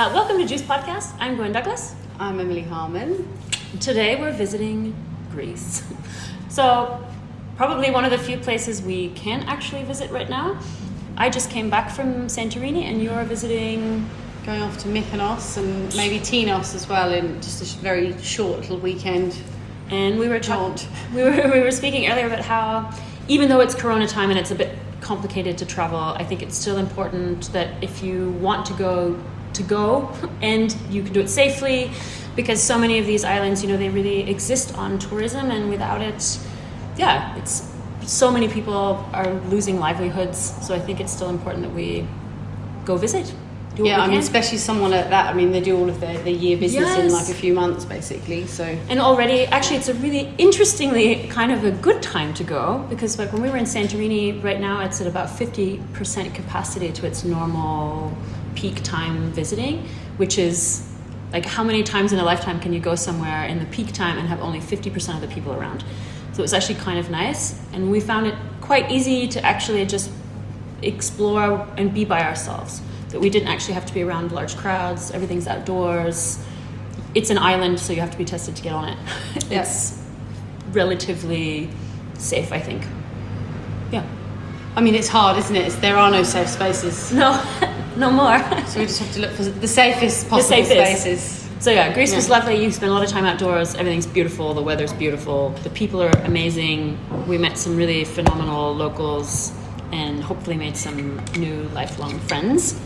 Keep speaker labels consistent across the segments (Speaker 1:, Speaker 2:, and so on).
Speaker 1: Welcome to Juice Podcast. I'm Gwen Douglas.
Speaker 2: I'm Emily Harmon.
Speaker 1: Today we're visiting Greece. So, probably one of the few places we can actually visit right now. I just came back from Santorini and you're visiting...
Speaker 2: Going off to Mykonos and maybe Tinos as well in just a very short little weekend.
Speaker 1: And we were we were speaking earlier about how even though it's Corona time and it's a bit complicated to travel, I think it's still important that if you want to go and you can do it safely, because so many of these islands, you know, they really exist on tourism, and without it, it's so many people are losing livelihoods. So I think it's still important that we go visit.
Speaker 2: Especially someone like that. I mean, they do all of their year business in like a few months, basically. So,
Speaker 1: and already, actually, it's a really interestingly kind of a good time to go, because like when we were in Santorini, right now it's at about 50% capacity to its normal peak time visiting, which is like how many times in a lifetime can you go somewhere in the peak time and have only 50% of the people around? So it's actually kind of nice, and we found it quite easy to actually just explore and be by ourselves. That we didn't actually have to be around large crowds. Everything's outdoors. It's an island, so you have to be tested to get on it. It's relatively safe, I think. Yeah.
Speaker 2: I mean, it's hard, isn't it? There are no safe spaces.
Speaker 1: No, no more.
Speaker 2: So we just have to look for the safest possible spaces.
Speaker 1: So yeah, Greece was lovely. You spend a lot of time outdoors. Everything's beautiful. The weather's beautiful. The people are amazing. We met some really phenomenal locals and hopefully made some new lifelong friends.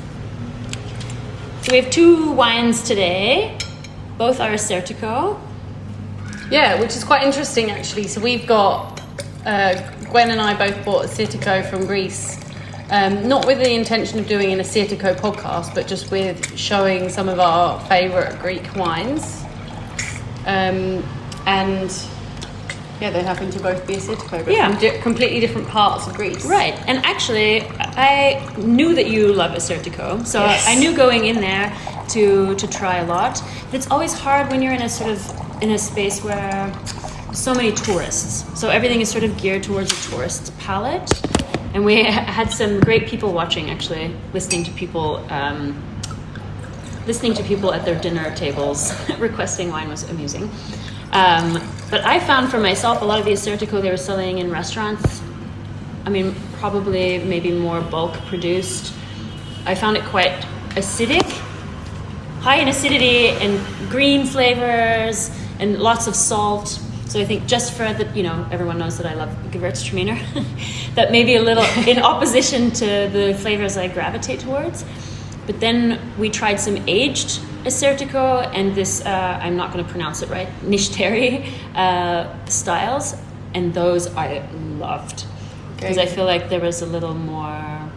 Speaker 1: So we have two wines today. Both are Asertico.
Speaker 2: Yeah, which is quite interesting actually. So we've got, Gwen and I both bought Asertico from Greece. Not with the intention of doing an Asertico podcast, but just with showing some of our favourite Greek wines. And they happen to both be Asertico, but from completely different parts of Greece.
Speaker 1: Right, and actually, I knew that you love Asertico, so I knew going in there to try a lot. But it's always hard when you're in a space where so many tourists. So everything is sort of geared towards a tourist palate. And we had some great people watching, actually, listening to people at their dinner tables requesting wine was amusing. But I found for myself a lot of the Asertico they were selling in restaurants, I mean, probably maybe more bulk produced. I found it quite acidic, high in acidity and green flavors and lots of salt. So I think just for the, everyone knows that I love Gewürztraminer, that maybe a little in opposition to the flavors I gravitate towards. But then we tried some aged Asertico and this, I'm not going to pronounce it right, Nishteri styles, and those I loved. Because I feel like there was a little more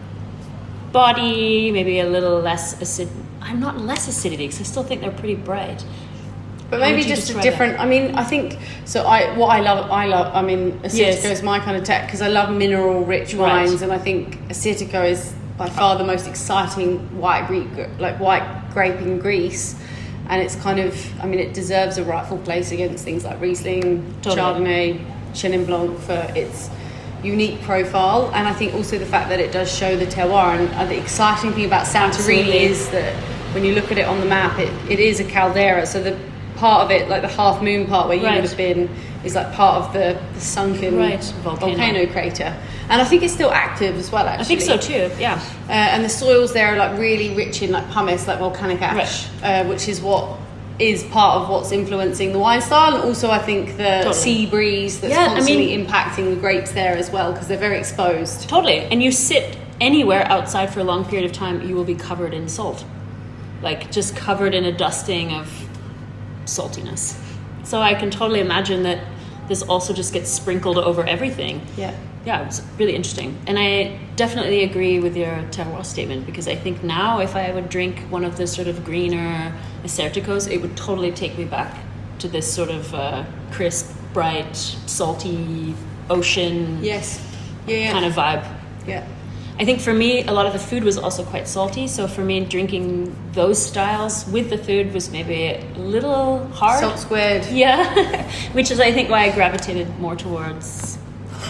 Speaker 1: body, maybe a little less not less acidity, because I still think they're pretty bright.
Speaker 2: But maybe just a different, I mean, I think, so I mean, Asertico is my kind of tech, because I love mineral-rich wines, and I think Asertico is by far the most exciting white grape in Greece, and it's kind of, I mean, it deserves a rightful place against things like Riesling, Chardonnay, Chenin Blanc for its unique profile, and I think also the fact that it does show the terroir. And the exciting thing about Santorini is that when you look at it on the map, it is a caldera, so the part of it, like the half moon part where you would have been, is like part of the sunken volcano crater. And I think it's still active as well, actually.
Speaker 1: I think so too, yeah.
Speaker 2: And the soils there are like really rich in like pumice, like volcanic ash, which is what is part of what's influencing the wine style. And also I think the sea breeze that's constantly impacting the grapes there as well, because they're very exposed.
Speaker 1: Totally. And you sit anywhere outside for a long period of time, you will be covered in salt. Like just covered in a dusting of saltiness. So I can totally imagine that this also just gets sprinkled over everything. Yeah, it's really interesting. And I definitely agree with your terroir statement, because I think now if I would drink one of the sort of greener Aserticos, it would totally take me back to this sort of crisp, bright, salty, ocean kind of vibe.
Speaker 2: Yeah.
Speaker 1: I think for me, a lot of the food was also quite salty. So for me, drinking those styles with the food was maybe a little hard.
Speaker 2: Salt squared.
Speaker 1: Yeah, which is, I think, why I gravitated more towards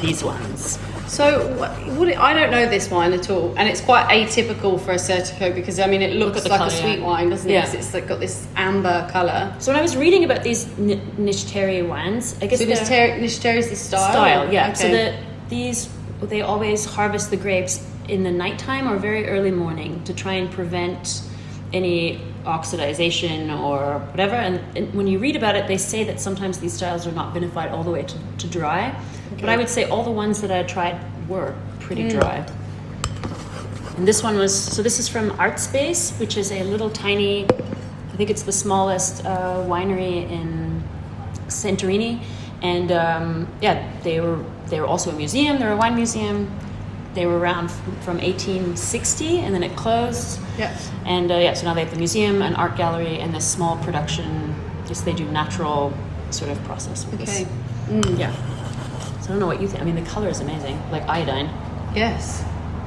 Speaker 1: these ones.
Speaker 2: So I don't know this wine at all, and it's quite atypical for a Certico because I mean it looks like
Speaker 1: color,
Speaker 2: a sweet wine, doesn't it?
Speaker 1: Yeah.
Speaker 2: 'Cause it's like got this amber color.
Speaker 1: So when I was reading about these Nishteri wines, I guess
Speaker 2: So Nishteri is the style.
Speaker 1: yeah.
Speaker 2: Okay.
Speaker 1: So they always harvest the grapes in the nighttime or very early morning to try and prevent any oxidization or whatever. And when you read about it, they say that sometimes these styles are not vinified all the way to dry. Okay. But I would say all the ones that I tried were pretty dry. And this one this is from Art Space, which is a little tiny, I think it's the smallest winery in Santorini. And they were also a museum. They're a wine museum. They were around from 1860, and then it closed.
Speaker 2: Yeah.
Speaker 1: And so now they have the museum, an art gallery, and this small production. Just they do natural sort of process with this. Yeah. So I don't know what you think. I mean, the color is amazing, like iodine.
Speaker 2: Yes.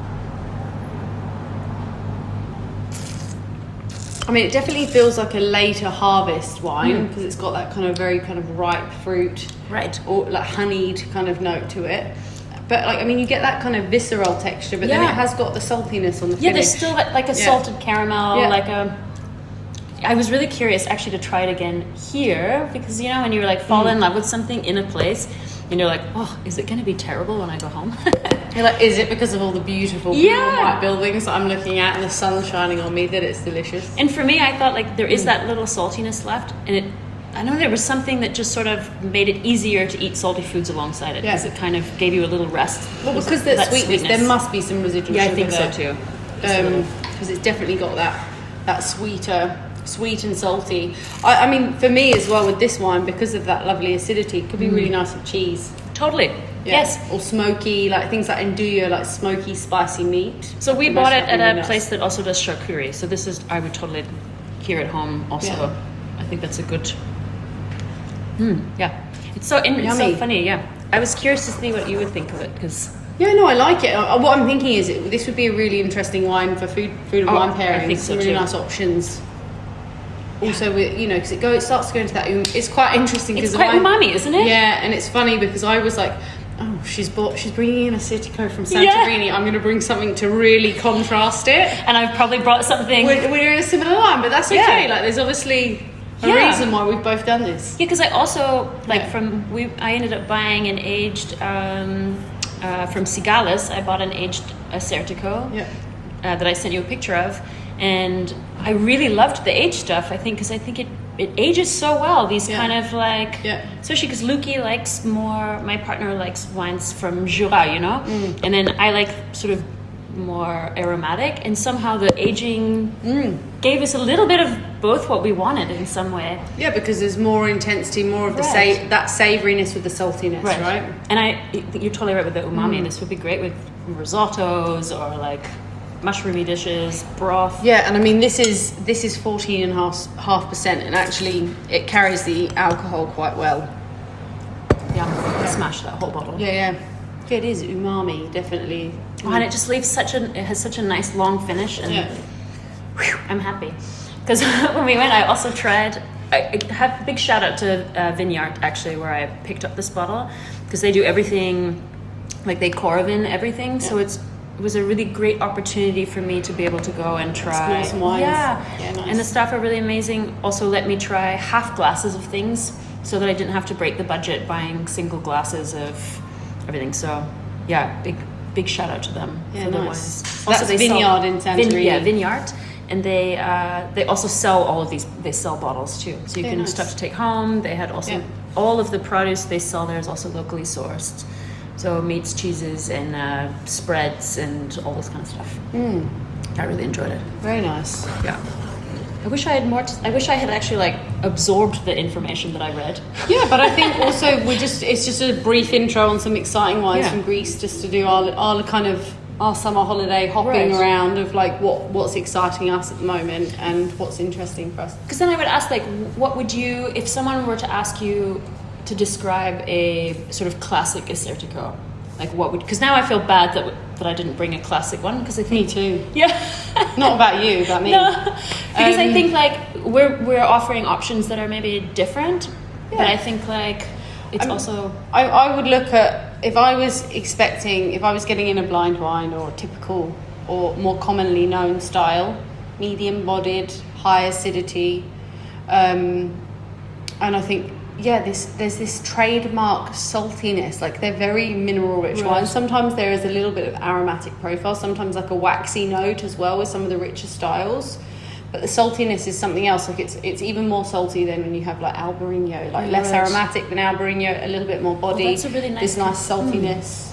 Speaker 2: I mean, it definitely feels like a later harvest wine because it's got that kind of very kind of ripe fruit,
Speaker 1: right,
Speaker 2: or like honeyed kind of note to it. But like, I mean, you get that kind of visceral texture, but then it has got the saltiness on the finish.
Speaker 1: Yeah, there's still like a salted caramel, like a. I was really curious actually to try it again here because you know when you like fall in love with something in a place, and you're like, oh, is it going to be terrible when I go home?
Speaker 2: You're like, is it because of all the beautiful blue and white buildings that I'm looking at and the sun shining on me that it's delicious?
Speaker 1: And for me, I thought like there is that little saltiness left, and I know there was something that just sort of made it easier to eat salty foods alongside it because it kind of gave you a little rest.
Speaker 2: Well, because that sweetness, there must be some residual sugar.
Speaker 1: Yeah, I think so too.
Speaker 2: Because it's definitely got that sweet and salty. I mean, for me as well with this wine, because of that lovely acidity, it could be really nice with cheese.
Speaker 1: Totally.
Speaker 2: Yeah.
Speaker 1: Yes.
Speaker 2: Or smoky, like things like andouille, like smoky, spicy meat.
Speaker 1: So we bought it at a place that also does charcuterie. So this is, I would totally here at home also. Yeah. I think that's a good. Yeah. It's so funny. Yeah. I was curious to see what you would think of it because.
Speaker 2: Yeah, no, I like it. What I'm thinking is this would be a really interesting wine for food and wine pairings.
Speaker 1: I think so
Speaker 2: really
Speaker 1: too.
Speaker 2: Nice options. Also, with because it starts to go into that. It's quite interesting because
Speaker 1: it's quite umami, isn't it?
Speaker 2: Yeah, and it's funny because I was like, oh, she's bringing in a Certico from Santorini. Yeah. I'm going to bring something to really contrast it.
Speaker 1: And I've probably brought something.
Speaker 2: We're in a similar line, but that's okay. Yeah. Like, there's obviously a reason why we've both done this.
Speaker 1: Yeah, because I also I ended up buying an aged from Cigales. I bought an aged Certico that I sent you a picture of. And I really loved the aged stuff, I think, because I think it ages so well. These kind of like, especially because Luki likes more, my partner likes wines from Jura, you know? And then I like sort of more aromatic. And somehow the aging gave us a little bit of both what we wanted in some way.
Speaker 2: Yeah, because there's more intensity, more of the that savouriness with the saltiness, right?
Speaker 1: And you're totally right with the umami. This would be great with risottos or like mushroomy dishes, broth.
Speaker 2: Yeah, and I mean this is 14.5%, and actually it carries the alcohol quite well.
Speaker 1: Yeah, smash that whole bottle.
Speaker 2: Yeah, it is umami, definitely.
Speaker 1: Oh, and it just leaves it has such a nice long finish, and I'm happy because when we went, I also tried. I have a big shout out to Vignard actually, where I picked up this bottle because they do everything, like they Coravin everything, so it was a really great opportunity for me to be able to go and try
Speaker 2: some wines.
Speaker 1: Yeah, nice. And the staff are really amazing. Also let me try half glasses of things so that I didn't have to break the budget buying single glasses of everything. So yeah, big shout out to them for the wines.
Speaker 2: So also, that's Vignard in Santorini.
Speaker 1: Vignard. And they also sell all of these. They sell bottles too, so you can stuff to take home. They had also all of the produce they sell there is also locally sourced. So meats, cheeses, and spreads, and all this kind of stuff. I really enjoyed it.
Speaker 2: Very nice.
Speaker 1: Yeah. I wish I had more. I wish I had actually like absorbed the information that I read.
Speaker 2: Yeah, but I think also it's just a brief intro on some exciting wines from Greece, just to do our kind of our summer holiday hopping around of like what's exciting us at the moment and what's interesting for us.
Speaker 1: Because then I would ask like, what would you, if someone were to ask you to describe a sort of classic Certico, like what would? Because now I feel bad that I didn't bring a classic one because I think
Speaker 2: me too.
Speaker 1: Yeah.
Speaker 2: Not about you, about me.
Speaker 1: No, because I think like we're offering options that are maybe different, but I think like it's also.
Speaker 2: I would look at if I was getting in a blind wine or a typical or more commonly known style, medium bodied, high acidity, and I think there's this trademark saltiness. Like they're very mineral rich wines. Sometimes there is a little bit of aromatic profile, sometimes like a waxy note as well with some of the richer styles. But the saltiness is something else. Like it's even more salty than when you have like Albarino, like less aromatic than Albarino, a little bit more body.
Speaker 1: That's a really nice
Speaker 2: this nice saltiness.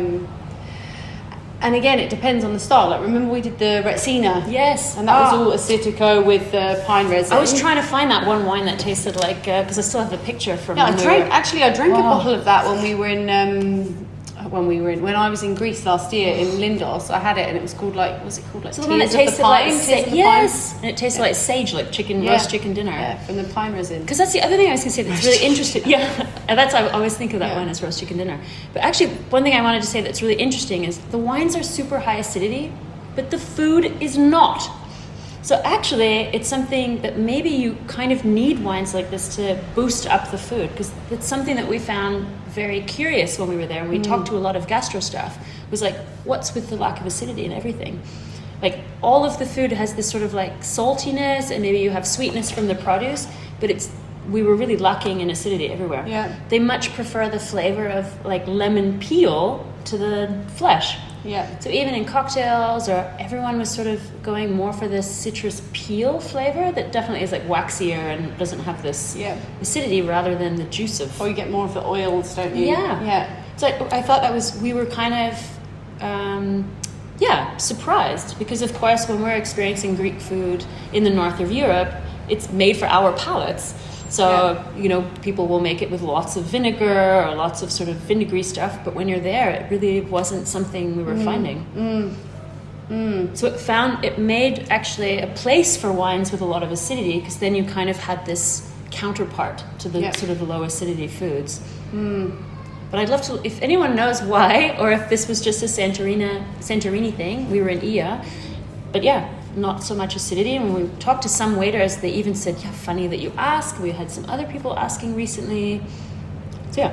Speaker 2: And again, it depends on the style. Like remember we did the Retsina?
Speaker 1: Yes.
Speaker 2: And that was all Assyrtiko with pine resin.
Speaker 1: I was trying to find that one wine that tasted like, because I still have the picture from.
Speaker 2: Yeah, I drank a bottle of that when we were in. When I was in Greece last year in Lindos, I had it and it was called like, was it called like?
Speaker 1: So the one that tasted like and it tasted like sage, like roast chicken dinner.
Speaker 2: Yeah, from the pine resin.
Speaker 1: Because that's the other thing I was going to say that's really interesting. Yeah, and that's I always think of that one as roast chicken dinner. But actually, one thing I wanted to say that's really interesting is the wines are super high acidity, but the food is not. So actually, it's something that maybe you kind of need wines like this to boost up the food, because it's something that we found very curious when we were there and we talked to a lot of gastro staff. It was like, what's with the lack of acidity and everything? Like all of the food has this sort of like saltiness and maybe you have sweetness from the produce, but we were really lacking in acidity everywhere.
Speaker 2: Yeah.
Speaker 1: They much prefer the flavor of like lemon peel to the flesh.
Speaker 2: Yeah.
Speaker 1: So even in cocktails, or everyone was sort of going more for this citrus peel flavor that definitely is like waxier and doesn't have this acidity rather than the juice of.
Speaker 2: Or you get more of the oils, don't you?
Speaker 1: Yeah.
Speaker 2: Yeah.
Speaker 1: So I thought we were kind of, surprised, because of course when we're experiencing Greek food in the north of Europe, it's made for our palates. So, people will make it with lots of vinegar or lots of sort of vinegary stuff, but when you're there, it really wasn't something we were finding. So it made actually a place for wines with a lot of acidity, because then you kind of had this counterpart to the sort of low acidity foods. But I'd love to, if anyone knows why, or if this was just a Santorini thing. We were in Ia, but not so much acidity. And when we talked to some waiters, they even said, funny that you ask. We had some other people asking recently. So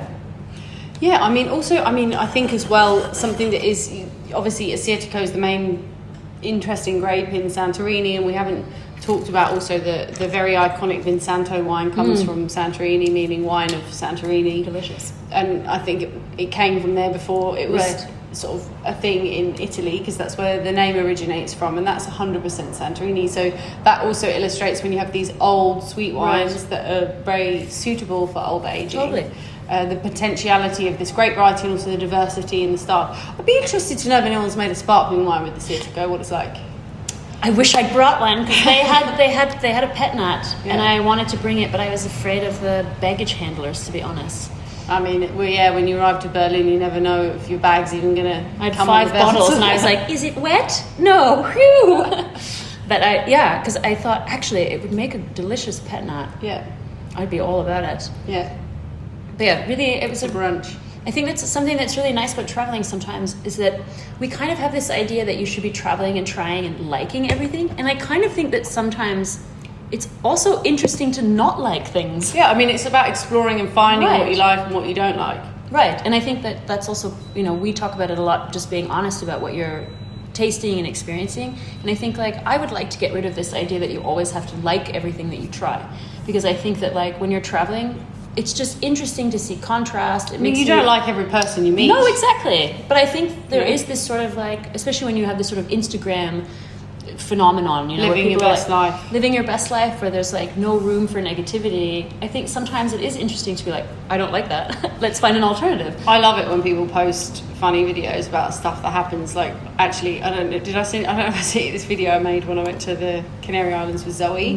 Speaker 1: I think as well, something that is, obviously Assyrtiko is the main interesting grape in Santorini, and we haven't talked about also the very iconic Vinsanto wine comes from Santorini, meaning wine of Santorini. Delicious.
Speaker 2: And I think it came from there before it was sort of a thing in Italy, because that's where the name originates from, and that's 100% Santorini. So that also illustrates when you have these old sweet wines that are very suitable for old aging.
Speaker 1: Totally.
Speaker 2: The potentiality of this grape variety and also the diversity in the style. I'd be interested to know if anyone's made a sparkling wine with the Assyrtiko, what it's like.
Speaker 1: I wish I'd brought one, because they had a pet nat, and I wanted to bring it, but I was afraid of the baggage handlers, to be honest.
Speaker 2: I mean, when you arrive to Berlin, you never know if your bag's even going to
Speaker 1: I had 5 bottles, and I was like, is it wet? No. Whew. But because I thought, actually, it would make a delicious pet nat.
Speaker 2: Yeah.
Speaker 1: I'd be all about it.
Speaker 2: Yeah.
Speaker 1: But really, it was
Speaker 2: a brunch.
Speaker 1: I think that's something that's really nice about traveling sometimes, is that we kind of have this idea that you should be traveling and trying and liking everything. And I kind of think that sometimes it's also interesting to not like things.
Speaker 2: Yeah, I mean, it's about exploring and finding what you like and what you don't like.
Speaker 1: Right, and I think that's also, we talk about it a lot, just being honest about what you're tasting and experiencing. And I think, I would like to get rid of this idea that you always have to like everything that you try. Because I think that, when you're traveling, it's just interesting to see contrast.
Speaker 2: You don't like every person you meet.
Speaker 1: No, exactly. But I think there is this sort of, especially when you have this sort of Instagram phenomenon,
Speaker 2: living your best life,
Speaker 1: living your best life, where there's no room for negativity. I think sometimes it is interesting to be I don't like that. Let's find an alternative.
Speaker 2: I love it when people post funny videos about stuff that happens. Actually, I don't know if I sent you this video I made when I went to the Canary Islands with Zoe.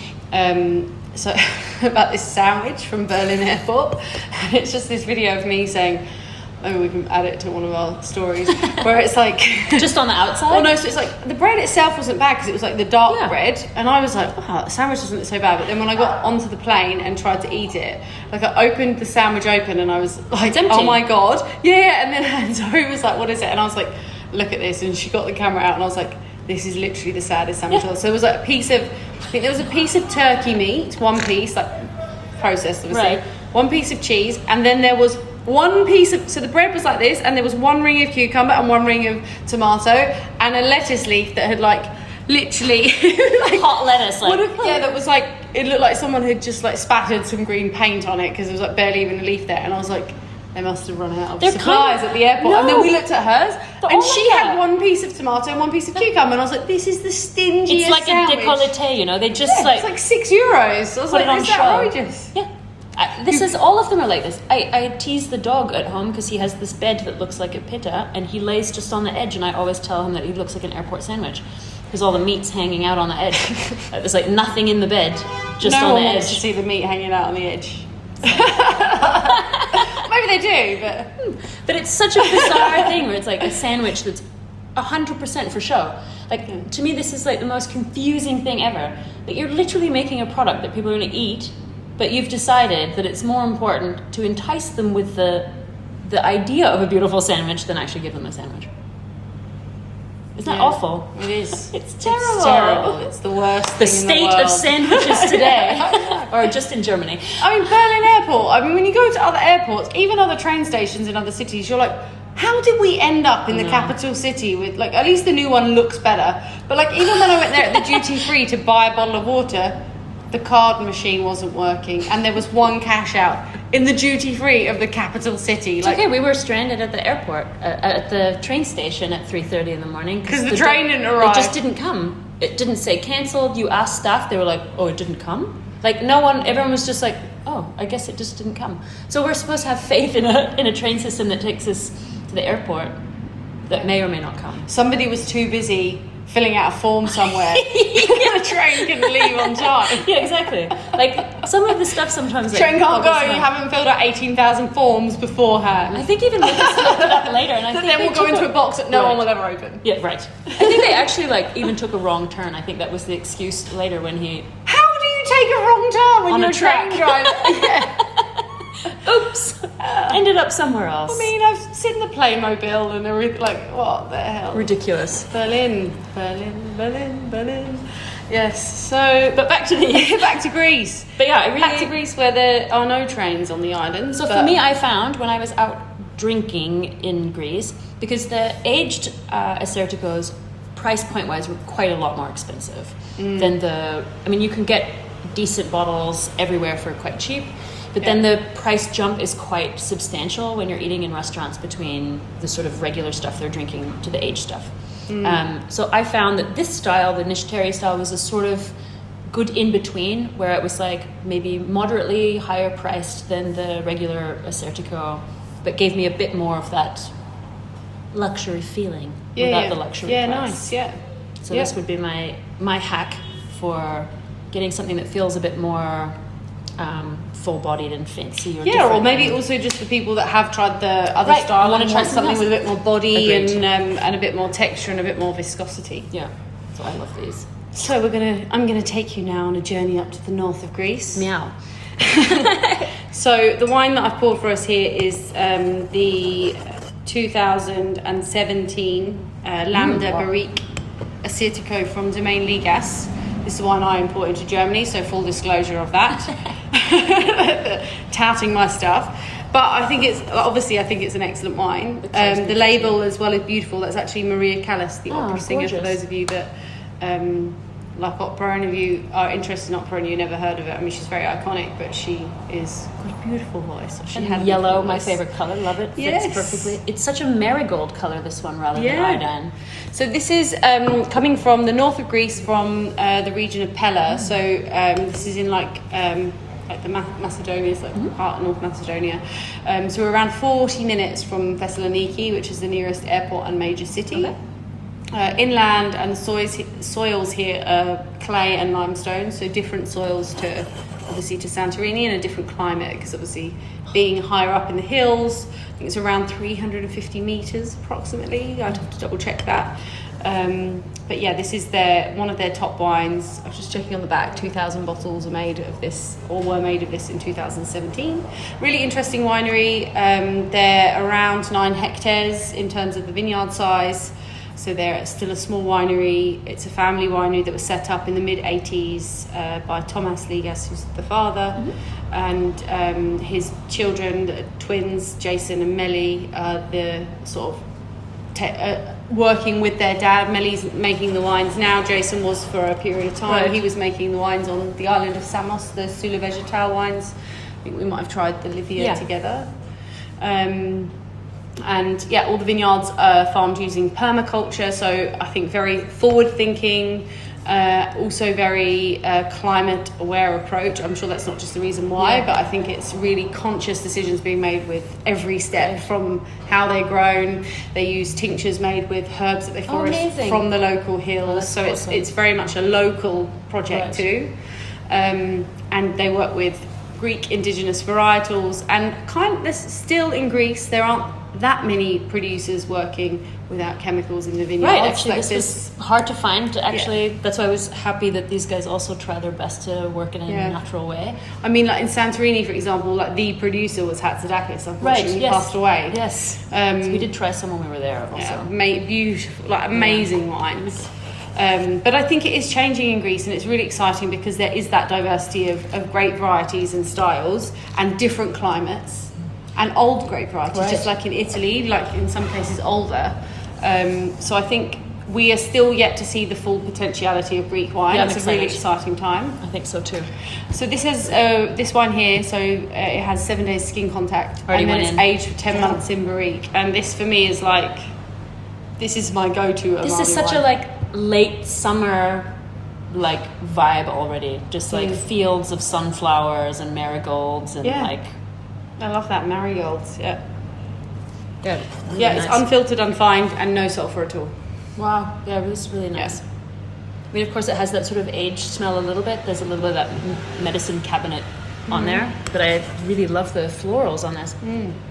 Speaker 1: No.
Speaker 2: So about this sandwich from Berlin Airport, and it's just this video of me saying, maybe we can add it to one of our stories, where it's
Speaker 1: just on the outside?
Speaker 2: Well, no, so it's the bread itself wasn't bad, because it was the dark bread, and I was the sandwich doesn't look so bad. But then when I got onto the plane and tried to eat it, I opened the sandwich open and I was
Speaker 1: it's empty.
Speaker 2: Oh my god, yeah. And then Zoe was what is it? And I was look at this, and she got the camera out, and I was this is literally the saddest sandwich. So there was a piece of, I think there was a piece of turkey meat, one piece, processed obviously,
Speaker 1: right.
Speaker 2: one piece of cheese, and then there was one piece of, so the bread was like this, and there was one ring of cucumber and one ring of tomato, and a lettuce leaf that had like literally like
Speaker 1: hot lettuce, like
Speaker 2: that was like, it looked like someone had just like spattered some green paint on it because there was like barely even a leaf there, and I was like, they must have run out of supplies at the airport. And then we looked at hers, and she had one piece of tomato and one piece of cucumber, and I was like, this is the stingiest
Speaker 1: It's like
Speaker 2: sandwich.
Speaker 1: a décolleté, you know. They just
Speaker 2: it's like €6. I was like,
Speaker 1: on
Speaker 2: is that
Speaker 1: show.
Speaker 2: outrageous?
Speaker 1: Yeah. This is, all of them are like this. I tease the dog at home because he has this bed that looks like a pita, and he lays just on the edge, and I always tell him that he looks like an airport sandwich because all the meat's hanging out on the edge. There's like nothing in the bed, just
Speaker 2: no
Speaker 1: on the
Speaker 2: one
Speaker 1: edge.
Speaker 2: wants to see the meat hanging out on the edge. Maybe they do,
Speaker 1: But it's such a bizarre thing where it's like a sandwich that's 100% for show. Like, to me, this is like the most confusing thing ever. That you're literally making a product that people are going to eat, but you've decided that it's more important to entice them with the idea of a beautiful sandwich than actually give them a sandwich. Isn't that awful?
Speaker 2: It is.
Speaker 1: It's terrible.
Speaker 2: It's terrible. It's the worst
Speaker 1: The
Speaker 2: thing in
Speaker 1: state
Speaker 2: the world.
Speaker 1: of sandwiches today, or just in Germany.
Speaker 2: I mean, Berlin Airport. I mean, when you go to other airports, even other train stations in other cities, you're like, how did we end up in the capital city with, like, at least the new one looks better. But, like, even when I went there at the duty free to buy a bottle of water, the card machine wasn't working, and there was one cash out in the duty free of the capital city.
Speaker 1: It's
Speaker 2: like,
Speaker 1: okay, we were stranded at the airport, at the train station at 3:30 in the morning.
Speaker 2: Because the train didn't arrive.
Speaker 1: It just didn't come. It didn't say cancelled. You asked staff, they were like, oh, it didn't come? Like, no one, everyone was just like, oh, I guess it just didn't come. So we're supposed to have faith in a train system that takes us to the airport that may or may not come.
Speaker 2: somebody was too busy filling out a form somewhere. The train couldn't leave on time.
Speaker 1: Yeah, exactly. Like, some of the stuff sometimes...
Speaker 2: Train can't go,
Speaker 1: boggles
Speaker 2: you
Speaker 1: me.
Speaker 2: haven't filled out 18,000 forms beforehand.
Speaker 1: I think even Lucas looked it up later, and I think
Speaker 2: then
Speaker 1: they
Speaker 2: we'll go
Speaker 1: took
Speaker 2: into a box that no one will ever open.
Speaker 1: Yeah, right. I think they actually, like, even took a wrong turn. I think that was the excuse later when he...
Speaker 2: How do you take a wrong turn when
Speaker 1: On
Speaker 2: you're
Speaker 1: a
Speaker 2: a train
Speaker 1: track.
Speaker 2: driver? Yeah.
Speaker 1: Oops! Ended up somewhere else.
Speaker 2: I mean, I've seen the Playmobil and everything, like, what the hell?
Speaker 1: Ridiculous.
Speaker 2: Berlin. Yes, so, but back to Greece.
Speaker 1: But yeah, I really...
Speaker 2: Back to Greece where there are no trains on the island.
Speaker 1: So for me, I found when I was out drinking in Greece, because the aged Asserticos, price point wise, were quite a lot more expensive than the... I mean, you can get decent bottles everywhere for quite cheap, but then the price jump is quite substantial when you're eating in restaurants between the sort of regular stuff they're drinking to the aged stuff. So I found that this style, the Nishteri style, was a sort of good in between, where it was like maybe moderately higher priced than the regular Assertico, but gave me a bit more of that luxury feeling without the luxury price.
Speaker 2: Nice, yeah.
Speaker 1: So this would be my hack for getting something that feels a bit more full-bodied and fancy. Or
Speaker 2: Yeah, or maybe also just for people that have tried the other style
Speaker 1: want
Speaker 2: and
Speaker 1: to try
Speaker 2: want something with a bit more body
Speaker 1: Agreed.
Speaker 2: and a bit more texture and a bit more viscosity.
Speaker 1: Yeah, so I love these.
Speaker 2: So I'm gonna take you now on a journey up to the north of Greece.
Speaker 1: Meow.
Speaker 2: So the wine that I've poured for us here is the 2017 Lambda
Speaker 1: wow.
Speaker 2: Barrique Assyrtiko from Domaine Ligas. This is the wine I import into Germany, so full disclosure of that. Touting my stuff. But I think it's an excellent wine. The label as well is beautiful. That's actually Maria Callas, the opera singer, for those of you that like opera and if you are interested in opera and you never heard of it. I mean, she's very iconic, but she is got a beautiful voice. She
Speaker 1: And
Speaker 2: had a
Speaker 1: yellow,
Speaker 2: beautiful
Speaker 1: my
Speaker 2: voice.
Speaker 1: favorite color. Love it.
Speaker 2: Yes.
Speaker 1: Fits perfectly. It's such a marigold color, this one, rather than iodine.
Speaker 2: So this is coming from the north of Greece, from the region of Pella. So this is in like the Macedonia, it's like part of North Macedonia. So we're around 40 minutes from Thessaloniki, which is the nearest airport and major city.
Speaker 1: Okay.
Speaker 2: Inland, and soils here are clay and limestone, so different soils to Santorini, and a different climate, because obviously being higher up in the hills, I think it's around 350 meters approximately. I'd have to double check that. But yeah, this is one of their top wines. I was just checking on the back, 2,000 bottles are made of this, or were made of this in 2017. Really interesting winery. They're around 9 hectares in terms of the vineyard size. So they're still a small winery. It's a family winery that was set up in the mid-80s by Thomas Ligas, who's the father. and his children, the twins, Jason and Melly, the sort of working with their dad. Melly's making the wines now. Jason was for a period of time. Right. He was making the wines on the island of Samos, the Sula Vegetal wines. I think we might have tried the Livia together. And yeah, all the vineyards are farmed using permaculture, so I think very forward-thinking, also very climate-aware approach. I'm sure that's not just the reason why, but I think it's really conscious decisions being made with every step, from how they're grown. They use tinctures made with herbs that they forest from the local hills, so awesome. It's very much a local project too. And they work with Greek indigenous varietals, and this still in Greece there aren't that many producers working without chemicals in the vineyards.
Speaker 1: Right, actually this was hard to find. Actually, that's why I was happy that these guys also try their best to work in a natural way.
Speaker 2: I mean, like in Santorini, for example, like the producer was Hatzidakis, unfortunately, he passed away.
Speaker 1: Yes, so we did try some when we were there also.
Speaker 2: Beautiful, like amazing wines. But I think it is changing in Greece, and it's really exciting because there is that diversity of grape varieties and styles and different climates and old grape varieties, just like in Italy, like in some cases older. So I think we are still yet to see the full potentiality of Greek wine. It's a really exciting time.
Speaker 1: I think so too.
Speaker 2: So this is this wine here, so it has 7 days skin contact, and then it's aged for 10 months in barrique. And this for me is like, this is my go-to Amari
Speaker 1: This is such
Speaker 2: wine.
Speaker 1: a like late summer like vibe already, just like fields of sunflowers and marigolds and like
Speaker 2: I love that marigolds. Really
Speaker 1: it's
Speaker 2: nice. Unfiltered, unfined, and no sulfur at all.
Speaker 1: Wow, this is really nice. I mean, of course, it has that sort of aged smell a little bit. There's a little bit of that medicine cabinet on there, but I really love the florals on this.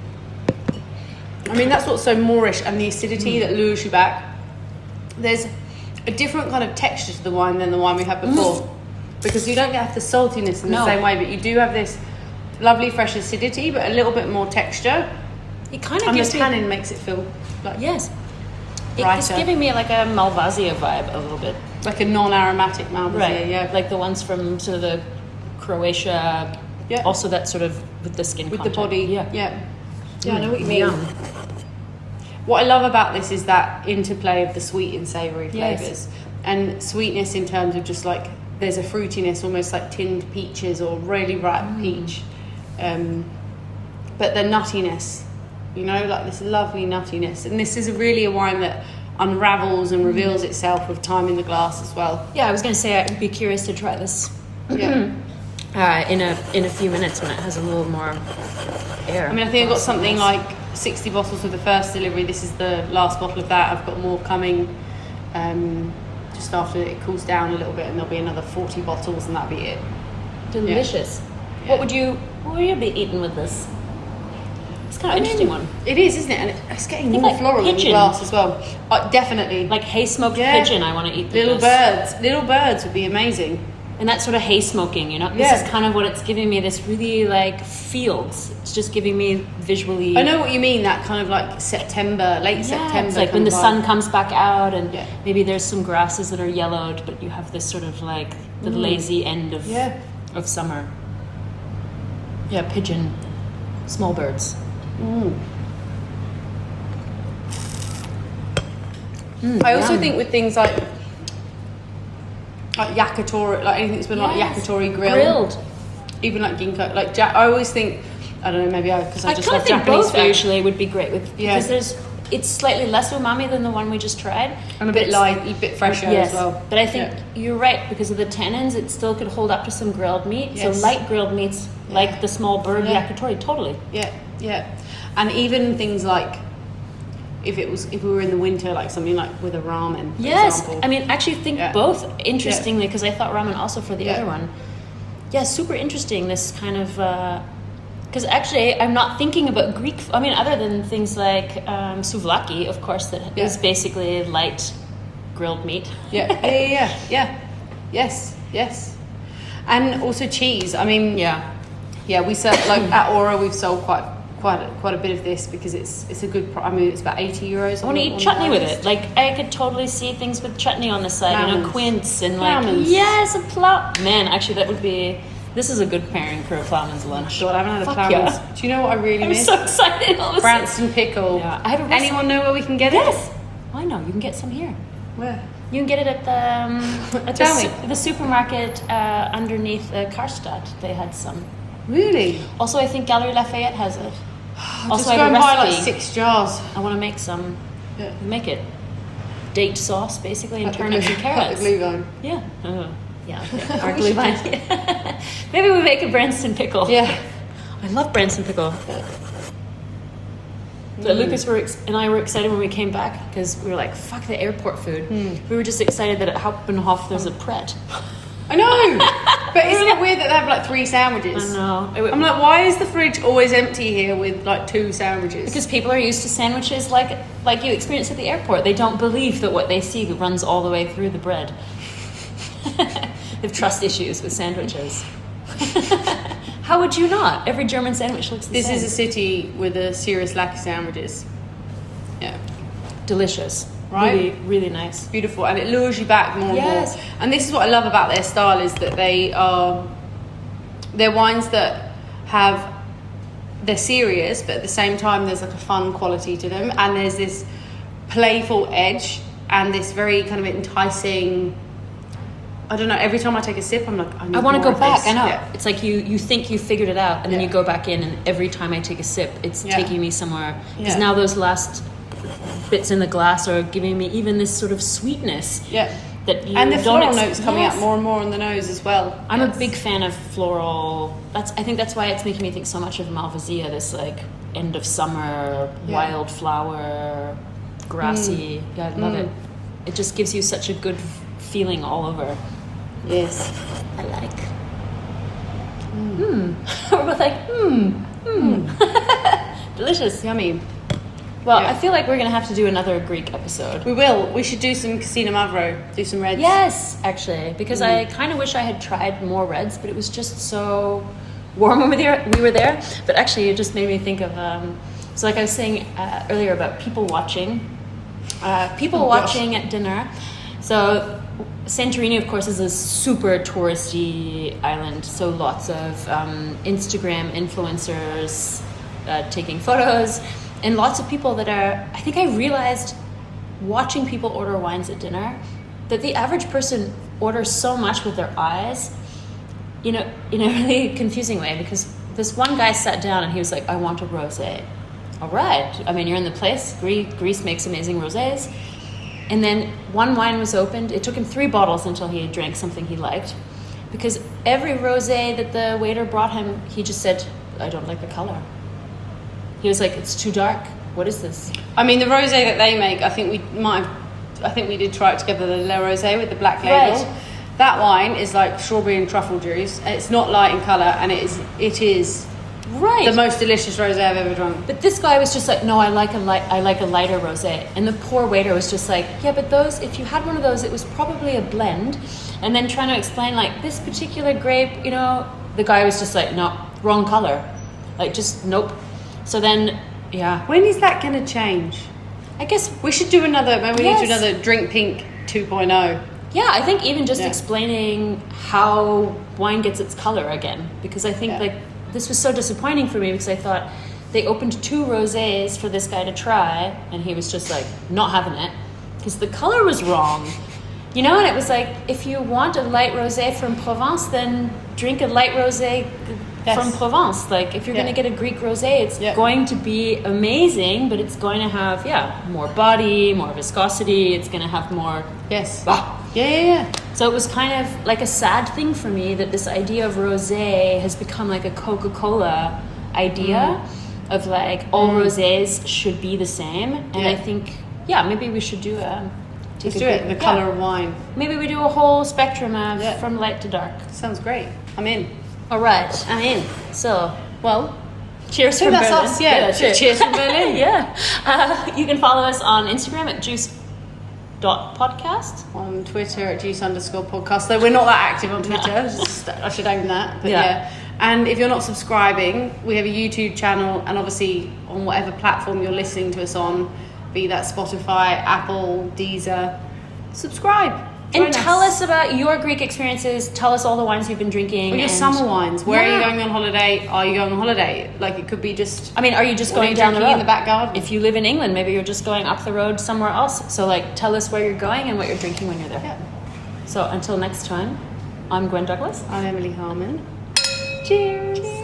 Speaker 2: I mean, that's what's so Moorish, and the acidity that lures you back. There's a different kind of texture to the wine than the wine we had before, because you don't have the saltiness in the same way, but you do have this lovely fresh acidity, but a little bit more texture.
Speaker 1: It kind of
Speaker 2: and
Speaker 1: gives
Speaker 2: the tannin makes it feel like
Speaker 1: it's giving me like a Malvasia vibe a little bit,
Speaker 2: like a non-aromatic Malvasia,
Speaker 1: like the ones from sort of the Croatia. Also that sort of with the skin
Speaker 2: with
Speaker 1: content.
Speaker 2: the body. I know what you mean. What I love about this is that interplay of the sweet and savoury flavours, and sweetness in terms of just like there's a fruitiness, almost like tinned peaches or really ripe peach, but the nuttiness, like this lovely nuttiness. And this is really a wine that unravels and reveals itself with time in the glass as well.
Speaker 1: I was going to say I'd be curious to try this in a few minutes when it has a little more air.
Speaker 2: I mean, I think I've got something like 60 bottles with the first delivery. This is the last bottle of that. I've got more coming just after it cools down a little bit, and there'll be another 40 bottles, and that'll be it.
Speaker 1: Delicious. What would you be eating with this? It's kind of an interesting one.
Speaker 2: It is, isn't it? And it's getting more floral in the glass as well. Definitely.
Speaker 1: Like hay smoked pigeon, I want to eat with
Speaker 2: Little birds. Little birds would be amazing.
Speaker 1: And that sort of hay smoking, This is kind of what it's giving me, this really like fields. It's just giving me visually.
Speaker 2: I know what you mean, that kind of like September, late September.
Speaker 1: It's like when the sun comes back out and maybe there's some grasses that are yellowed, but you have this sort of like the lazy end of summer. Yeah, pigeon, small birds.
Speaker 2: I also think with things like yakitori, like anything that's been like yakitori grilled, even like ginkgo, like I always think, I don't know, maybe because I just love Japanese
Speaker 1: both
Speaker 2: food.
Speaker 1: Actually would be great with because it's slightly less umami than the one we just tried,
Speaker 2: and a bit light, a bit fresher as well.
Speaker 1: But I think you're right, because of the tannins, it still could hold up to some grilled meat. So light grilled meats, like the small bird yakitori, totally.
Speaker 2: And even things like if we were in the winter, like something like with a ramen. For example.
Speaker 1: I mean, actually think both, interestingly, because I thought ramen also for the other one. Super interesting, this kind of because actually I'm not thinking about Greek, I mean, other than things like souvlaki, of course, that is basically light grilled meat. Yes. And also cheese. I mean, we sell, like at Aura, we've sold quite a bit of this because it's a good. I mean, it's about €80. I want to eat chutney with it. Like I could totally see things with chutney on the side, quince and like
Speaker 2: Ploumans.
Speaker 1: a plow. Man, actually, that would be This is a good pairing for a ploughman's lunch.
Speaker 2: God, I haven't had a
Speaker 1: Fuck
Speaker 2: ploughman's.
Speaker 1: yeah.
Speaker 2: Do you know what I really
Speaker 1: I'm
Speaker 2: miss?
Speaker 1: so excited. All of a sudden.
Speaker 2: Branston pickle.
Speaker 1: Yeah, I have a
Speaker 2: Anyone know where we can get it?
Speaker 1: Yes. I know. You can get some here.
Speaker 2: Where?
Speaker 1: You can get it at the
Speaker 2: Tell me.
Speaker 1: the supermarket underneath Karstadt. They had some.
Speaker 2: Really?
Speaker 1: Also, I think Galerie Lafayette has it.
Speaker 2: Just
Speaker 1: I
Speaker 2: go
Speaker 1: have
Speaker 2: and
Speaker 1: a
Speaker 2: buy like
Speaker 1: recipe.
Speaker 2: 6 jars.
Speaker 1: I want to make some.
Speaker 2: Yeah.
Speaker 1: Make it date sauce basically, and
Speaker 2: At the
Speaker 1: turnips and
Speaker 2: glue-
Speaker 1: carrots.
Speaker 2: at the glue gun.
Speaker 1: Yeah. Yeah. Okay. Our glue vine. Maybe we make a Branston pickle.
Speaker 2: Yeah.
Speaker 1: I love Branston pickle. But Lucas and I were excited when we came back because we were like, fuck the airport food. We were just excited that at Hauptbahnhof there's a Pret.
Speaker 2: I know. But isn't it weird that they have like 3 sandwiches?
Speaker 1: I know.
Speaker 2: I'm like, why is the fridge always empty here with like 2 sandwiches?
Speaker 1: Because people are used to sandwiches like you experience at the airport. They don't believe that what they see runs all the way through the bread. They have trust issues with sandwiches. How would you not? Every German sandwich looks the
Speaker 2: This
Speaker 1: same.
Speaker 2: is a city with a serious lack of sandwiches. Yeah.
Speaker 1: Delicious.
Speaker 2: Right?
Speaker 1: Really, really nice.
Speaker 2: Beautiful. And it lures you back more
Speaker 1: Yes.
Speaker 2: and more. And this is what I love about their style is that they're wines that they're serious, but at the same time there's like a fun quality to them. And there's this playful edge and this very kind of enticing... I don't know, every time I take a sip, I'm like, I
Speaker 1: want to go
Speaker 2: of
Speaker 1: back.
Speaker 2: this.
Speaker 1: I know.
Speaker 2: Yeah.
Speaker 1: It's like you think you figured it out, and then
Speaker 2: Yeah.
Speaker 1: you go back in, and every time I take a sip, it's
Speaker 2: Yeah.
Speaker 1: taking me somewhere. Because
Speaker 2: Yeah.
Speaker 1: now those last bits in the glass are giving me even this sort of sweetness
Speaker 2: Yeah.
Speaker 1: that you
Speaker 2: And the
Speaker 1: don't
Speaker 2: floral notes coming
Speaker 1: Yes.
Speaker 2: out more and more on the nose as well.
Speaker 1: I'm
Speaker 2: Yes.
Speaker 1: a big fan of floral. I think that's why it's making me think so much of Malvasia. This like end of summer,
Speaker 2: Yeah.
Speaker 1: wildflower, grassy. Yeah, I love it. It just gives you such a good feeling all over.
Speaker 2: Yes.
Speaker 1: I like. We're both like, delicious.
Speaker 2: Yummy.
Speaker 1: Well,
Speaker 2: Yeah.
Speaker 1: I feel like we're gonna have to do another Greek episode.
Speaker 2: We will. We should do some Casino Mavro. Do some reds.
Speaker 1: Yes, actually, because I kind of wish I had tried more reds, but it was just so warm when we were there. But actually, it just made me think of. So, like I was saying earlier about people watching, watching at dinner. So, Santorini, of course, is a super touristy island. So, lots of Instagram influencers taking photos. And lots of people that are, I think I realized watching people order wines at dinner that the average person orders so much with their eyes, in a really confusing way, because this one guy sat down and he was like, I want a rosé. All right. I mean, you're in the place. Greece makes amazing rosés. And then one wine was opened. It took him 3 bottles until he drank something he liked, because every rosé that the waiter brought him, he just said, I don't like the color. He was like, it's too dark. What is this?
Speaker 2: I mean, the rosé that they make, I think we did try it together, the Le Rosé with the black label.
Speaker 1: Right.
Speaker 2: That wine is like strawberry and truffle juice. It's not light in colour, and it is
Speaker 1: Right.
Speaker 2: the most delicious rosé I've ever drunk.
Speaker 1: But this guy was just like, no, I like a lighter rosé. And the poor waiter was just like, yeah, but those, if you had one of those, it was probably a blend. And then trying to explain like this particular grape, the guy was just like, no, wrong color. Like just nope. So then, yeah,
Speaker 2: When is that going to change?
Speaker 1: I guess,
Speaker 2: We should do another. Maybe we need to do
Speaker 1: Yes.
Speaker 2: another Drink Pink 2.0.
Speaker 1: yeah, I think even just
Speaker 2: Yeah.
Speaker 1: explaining how wine gets its color again, because I think
Speaker 2: Yeah.
Speaker 1: like this was so disappointing for me, because I thought they opened 2 rosés for this guy to try, and he was just like not having it because the color was wrong, and it was like, if you want a light rosé from Provence, then drink a light rosé
Speaker 2: Yes.
Speaker 1: from Provence. Like if you're
Speaker 2: Yeah.
Speaker 1: going to get a Greek rosé, it's
Speaker 2: Yeah.
Speaker 1: going to be amazing, but it's going to have more body, more viscosity. It's going to have more
Speaker 2: Yes.
Speaker 1: ah.
Speaker 2: Yeah.
Speaker 1: So it was kind of like a sad thing for me that this idea of rosé has become like a Coca-Cola idea of like all rosés should be the same. And I
Speaker 2: Yeah.
Speaker 1: think, maybe we should do
Speaker 2: Let's do it. The colour of wine.
Speaker 1: Maybe we do a whole spectrum of
Speaker 2: Yeah.
Speaker 1: from light to dark.
Speaker 2: Sounds great. I'm in.
Speaker 1: All right, I'm in. So,
Speaker 2: Well,
Speaker 1: cheers
Speaker 2: so
Speaker 1: from
Speaker 2: that's
Speaker 1: Berlin.
Speaker 2: us. Yeah. Cheers from Berlin.
Speaker 1: Yeah. You can follow us on Instagram at juice.podcast.
Speaker 2: On Twitter at juice_podcast. Though we're not that active on Twitter. I should own that. But
Speaker 1: Yeah.
Speaker 2: yeah. And if you're not subscribing, we have a YouTube channel, and obviously on whatever platform you're listening to us on, be that Spotify, Apple, Deezer, subscribe. Join
Speaker 1: And tell us about your Greek experiences. Tell us all the wines you've been drinking.
Speaker 2: Or your
Speaker 1: and
Speaker 2: summer wines. Where are
Speaker 1: Yeah.
Speaker 2: you going on holiday? Are you going on holiday? Like, it could be just...
Speaker 1: I mean, are you just
Speaker 2: What are
Speaker 1: going
Speaker 2: you
Speaker 1: down the
Speaker 2: drinking
Speaker 1: road
Speaker 2: in the back garden?
Speaker 1: If you live in England, maybe you're just going up the road somewhere else. So, like, tell us where you're going and what you're drinking when you're there.
Speaker 2: Yeah.
Speaker 1: So, until next time, I'm Gwen Douglas.
Speaker 2: I'm Emily Harmon.
Speaker 1: Cheers.